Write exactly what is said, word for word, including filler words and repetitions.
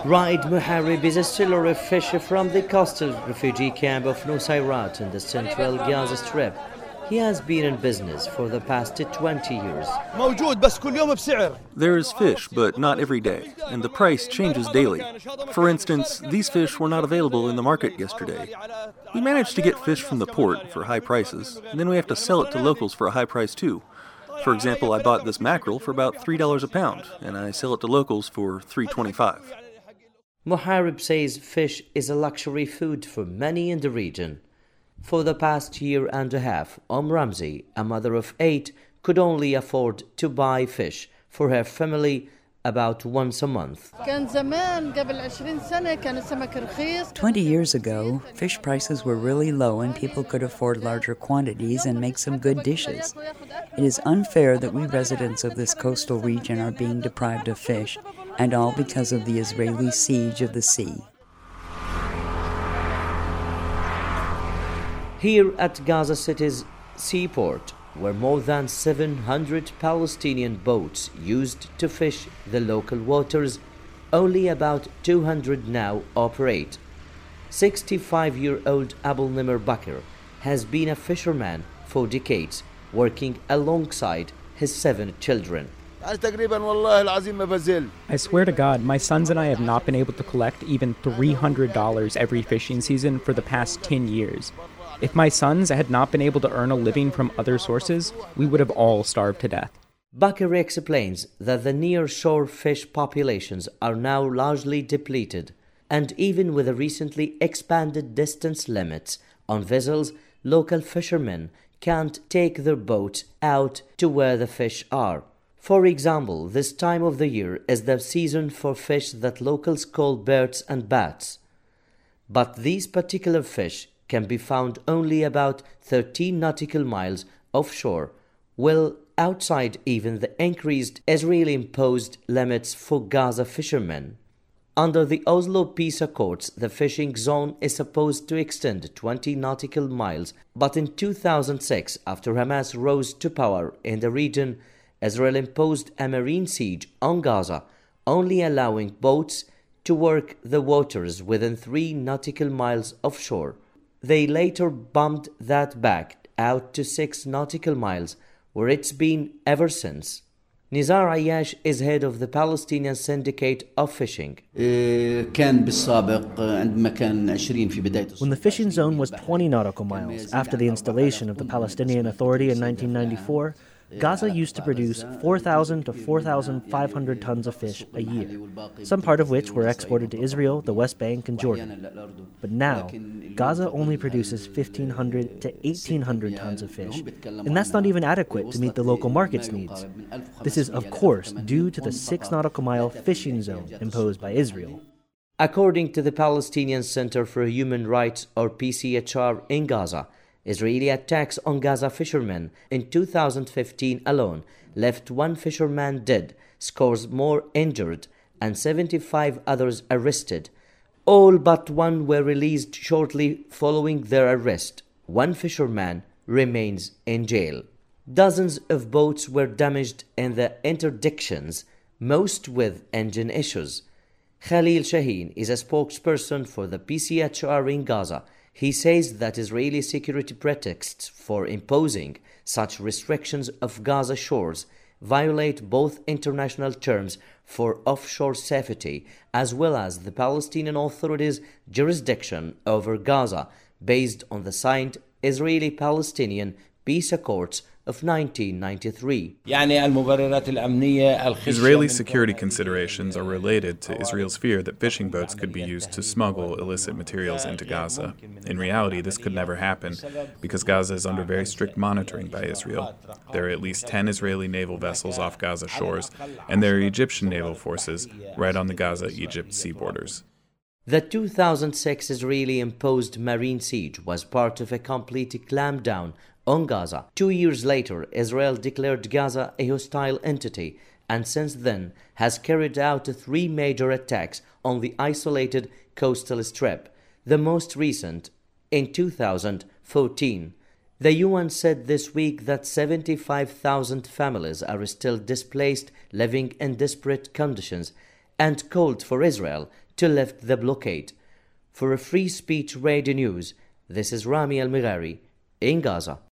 Raed Muharib is a seller of fish from the coastal refugee camp of Nusayrat in the central Gaza Strip. He has been in business for the past twenty years. There is fish, but not every day, and the price changes daily. For instance, these fish were not available in the market yesterday. We managed to get fish from the port for high prices, and then we have to sell it to locals for a high price too. For example, I bought this mackerel for about three dollars a pound, and I sell it to locals for three dollars and twenty-five cents. Muharib says fish is a luxury food for many in the region. For the past year and a half, Om Ramzi, a mother of eight, could only afford to buy fish for her family about once a month. Twenty years ago, fish prices were really low and people could afford larger quantities and make some good dishes. It is unfair that we residents of this coastal region are being deprived of fish, and all because of the Israeli siege of the sea. Here at Gaza City's seaport, where more than seven hundred Palestinian boats used to fish the local waters, only about two hundred now operate. sixty-five-year-old Abul Nimr Bakr has been a fisherman for decades, working alongside his seven children. I swear to God, my sons and I have not been able to collect even three hundred dollars every fishing season for the past ten years. If my sons had not been able to earn a living from other sources, we would have all starved to death. Bakr explains that the near-shore fish populations are now largely depleted, and even with the recently expanded distance limits on vessels, local fishermen can't take their boats out to where the fish are. For example, this time of the year is the season for fish that locals call birds and bats. But these particular fish can be found only about thirteen nautical miles offshore, well outside even the increased Israeli-imposed limits for Gaza fishermen. Under the Oslo Peace Accords, the fishing zone is supposed to extend twenty nautical miles, but in two thousand six, after Hamas rose to power in the region, Israel imposed a marine siege on Gaza, only allowing boats to work the waters within three nautical miles offshore. They later bumped that back out to six nautical miles, where it's been ever since. Nizar Ayyash is head of the Palestinian Syndicate of Fishing. When the fishing zone was twenty nautical miles after the installation of the Palestinian Authority in nineteen ninety-four, Gaza used to produce four thousand to four thousand five hundred tons of fish a year, some part of which were exported to Israel, the West Bank, and Jordan. But now, Gaza only produces fifteen hundred to eighteen hundred tons of fish, and that's not even adequate to meet the local market's needs. This is, of course, due to the six nautical mile fishing zone imposed by Israel. According to the Palestinian Center for Human Rights, or P C H R, in Gaza, Israeli attacks on Gaza fishermen in two thousand fifteen alone left one fisherman dead, scores more injured, and seventy-five others arrested. All but one were released shortly following their arrest. One fisherman remains in jail. Dozens of boats were damaged in the interdictions, most with engine issues. Khalil Shaheen is a spokesperson for the P C H R in Gaza. He says that Israeli security pretexts for imposing such restrictions of Gaza shores violate both international terms for offshore safety as well as the Palestinian Authority's jurisdiction over Gaza based on the signed Israeli-Palestinian Peace Accords of nineteen ninety-three. Israeli security considerations are related to Israel's fear that fishing boats could be used to smuggle illicit materials into Gaza. In reality, this could never happen because Gaza is under very strict monitoring by Israel. There are at least ten Israeli naval vessels off Gaza shores, and there are Egyptian naval forces right on the Gaza-Egypt sea borders. The two thousand six Israeli-imposed marine siege was part of a complete clampdown on Gaza. Two years later, Israel declared Gaza a hostile entity and since then has carried out three major attacks on the isolated coastal strip, the most recent in two thousand fourteen. The U N said this week that seventy-five thousand families are still displaced, living in desperate conditions, and called for Israel to lift the blockade. For a Free Speech Radio News, this is Rami Al-Mighari in Gaza.